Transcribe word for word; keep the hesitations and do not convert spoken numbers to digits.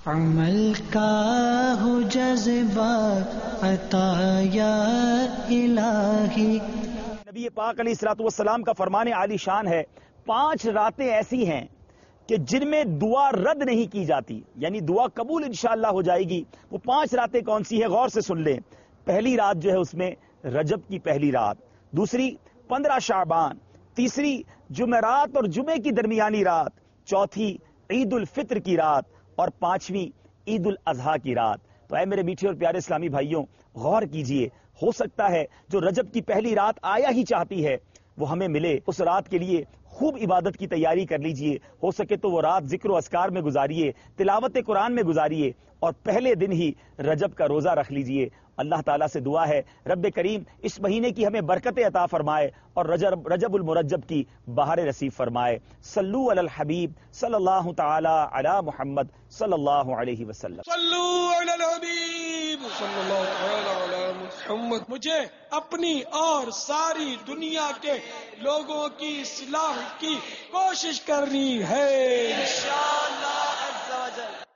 عمل کا ہو جذبہ عطا یا الہی. نبی پاک علیہ الصلوۃ والسلام کا فرمان عالی شان ہے، پانچ راتیں ایسی ہیں کہ جن میں دعا رد نہیں کی جاتی، یعنی دعا قبول انشاءاللہ ہو جائے گی. وہ پانچ راتیں کون سی ہیں؟ غور سے سن لیں. پہلی رات جو ہے اس میں رجب کی پہلی رات، دوسری پندرہ شعبان، تیسری جمعرات اور جمعے کی درمیانی رات، چوتھی عید الفطر کی رات اور پانچویں عید الاضحیٰ کی رات. تو اے میرے میٹھے اور پیارے اسلامی بھائیوں، غور کیجئے، ہو سکتا ہے جو رجب کی پہلی رات آیا ہی چاہتی ہے وہ ہمیں ملے. اس رات کے لیے خوب عبادت کی تیاری کر لیجئے، ہو سکے تو وہ رات ذکر و اذکار میں گزاریے، تلاوت قرآن میں گزاریے اور پہلے دن ہی رجب کا روزہ رکھ لیجئے. اللہ تعالیٰ سے دعا ہے رب کریم اس مہینے کی ہمیں برکتیں عطا فرمائے اور رجب رجب المرجب کی بہار نصیب فرمائے. صلو علی الحبیب صلی اللہ تعالی علی محمد صلی اللہ علیہ وسلم. صلو علی الحبیب صلی اللہ تعالی علی محمد. مجھے اپنی اور ساری دنیا کے لوگوں کی اصلاح کی کوشش کرنی ہے انشاءاللہ عز و جل.